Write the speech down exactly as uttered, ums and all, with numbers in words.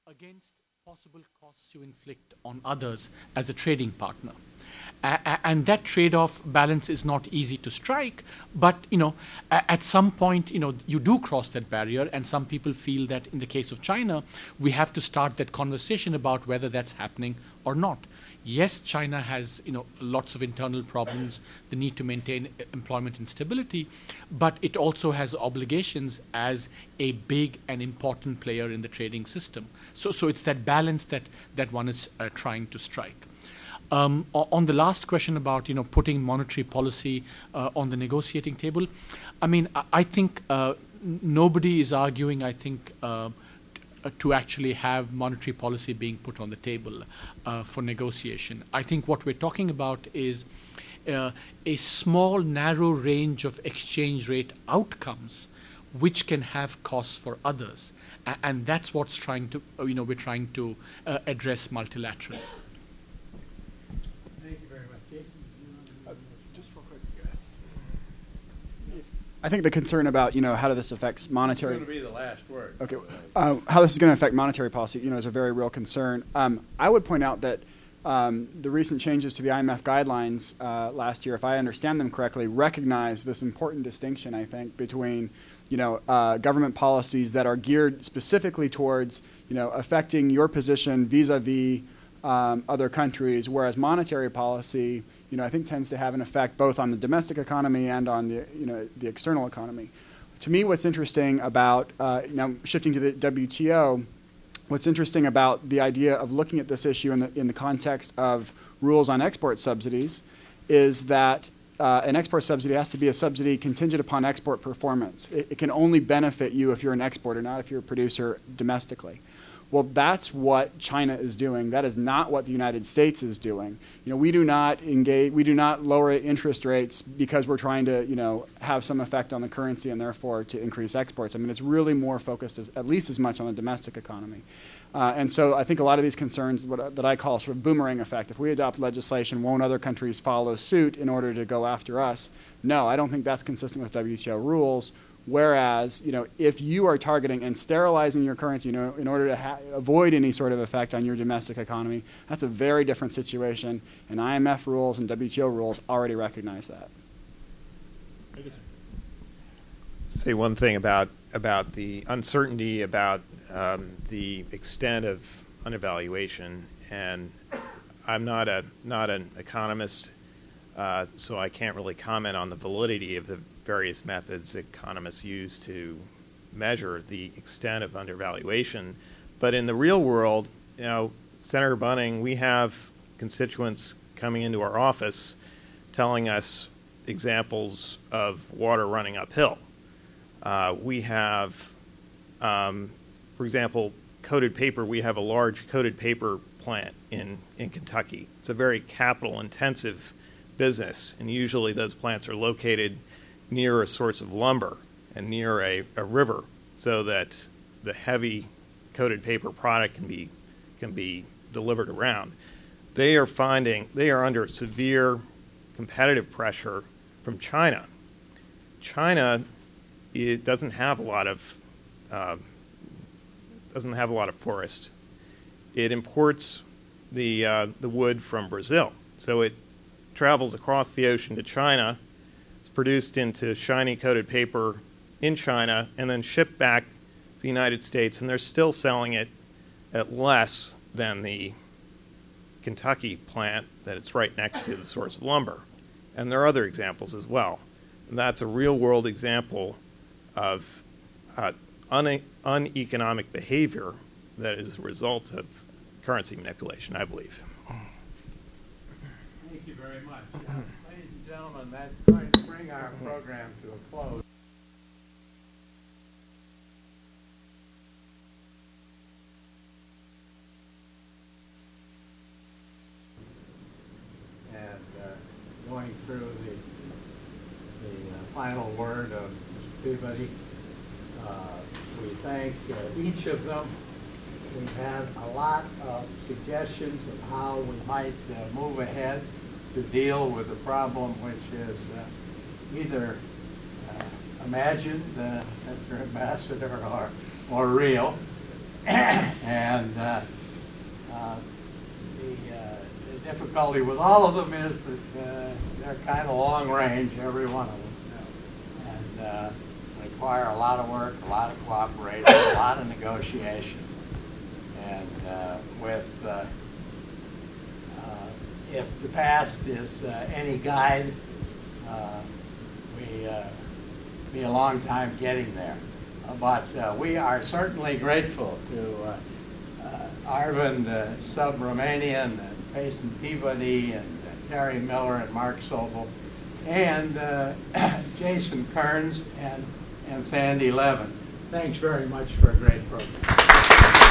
against possible costs you inflict on others as a trading partner. A- a- and that trade-off balance is not easy to strike, but you know, a- at some point, you know, you do cross that barrier, and some people feel that in the case of China, we have to start that conversation about whether that's happening or not. Yes, China has, you know, lots of internal problems, the need to maintain e- employment and stability, but it also has obligations as a big and important player in the trading system. So, so it's that balance that that one is uh, trying to strike. Um, o- on the last question about, you know, putting monetary policy uh, on the negotiating table, I mean, I, I think uh, n- nobody is arguing. I think. Uh, uh, to actually have monetary policy being put on the table uh, for negotiation. I think what we're talking about is uh, a small, narrow range of exchange rate outcomes which can have costs for others. A- and that's what's trying to, uh, you know, we're trying to uh, address multilaterally. Thank you very much. Jason, you want to- Just real quick. I think the concern about, you know, how this affects monetary. It's going to be the last word. Okay, uh, how this is going to affect monetary policy, you know, is a very real concern. Um, I would point out that um, the recent changes to the I M F guidelines uh, last year, if I understand them correctly, recognize this important distinction, I think, between, you know, uh, government policies that are geared specifically towards, you know, affecting your position vis-a-vis um, other countries, whereas monetary policy, you know, I think tends to have an effect both on the domestic economy and on the, you know, the external economy. To me, what's interesting about, uh, now shifting to the W T O, what's interesting about the idea of looking at this issue in the, in the context of rules on export subsidies is that uh, an export subsidy has to be a subsidy contingent upon export performance. It, it can only benefit you if you're an exporter, not if you're a producer domestically. Well, that's what China is doing. That is not what the United States is doing. You know, we do not engage, we do not lower interest rates because we're trying to, you know, have some effect on the currency and therefore to increase exports. I mean, it's really more focused as, at least as much on the domestic economy. Uh, and so I think a lot of these concerns, what, that I call sort of boomerang effect, if we adopt legislation, won't other countries follow suit in order to go after us? No, I don't think that's consistent with W T O rules. Whereas, you know, if you are targeting and sterilizing your currency, you know, in order to ha avoid any sort of effect on your domestic economy, that's a very different situation. And I M F rules and W T O rules already recognize that. I just say one thing about about the uncertainty about um, the extent of undervaluation, and I'm not a not an economist, uh, so I can't really comment on the validity of the various methods economists use to measure the extent of undervaluation. But in the real world, you know, Senator Bunning, we have constituents coming into our office telling us examples of water running uphill. Uh, we have, um, for example, coated paper. We have a large coated paper plant in, in Kentucky. It's a very capital intensive business, and usually those plants are located near a source of lumber and near a, a river, so that the heavy coated paper product can be can be delivered around. They are finding they are under severe competitive pressure from China. China, it doesn't have a lot of uh, doesn't have a lot of forest. It imports the uh, the wood from Brazil, so it travels across the ocean to China. Produced into shiny coated paper in China and then shipped back to the United States, and they're still selling it at less than the Kentucky plant that it's right next to the source of lumber. And there are other examples as well. And that's a real world example of uh, un uneconomic behavior that is a result of currency manipulation, I believe. Thank you very much. Uh, ladies and gentlemen, that's going to bring our program to a close. And uh, going through the, the uh, final word of Mister Peabody, uh, we thank uh, each of them. We had a lot of suggestions of how we might uh, move ahead to deal with the problem, which is uh, either uh, imagined, uh, Mister Ambassador, or, or real. and uh, uh, the, uh, the difficulty with all of them is that uh, they're kind of long range, every one of them, and uh, require a lot of work, a lot of cooperation, a lot of negotiation. And uh, with, uh, uh, if the past is uh, any guide, uh, we uh, be a long time getting there. Uh, but uh, we are certainly grateful to uh, uh, Arvind uh, Subramanian and Payson Peabody and uh, Terry Miller and Mark Sobel and uh, Jason Kearns and, and Sandy Levin. Thanks very much for a great program.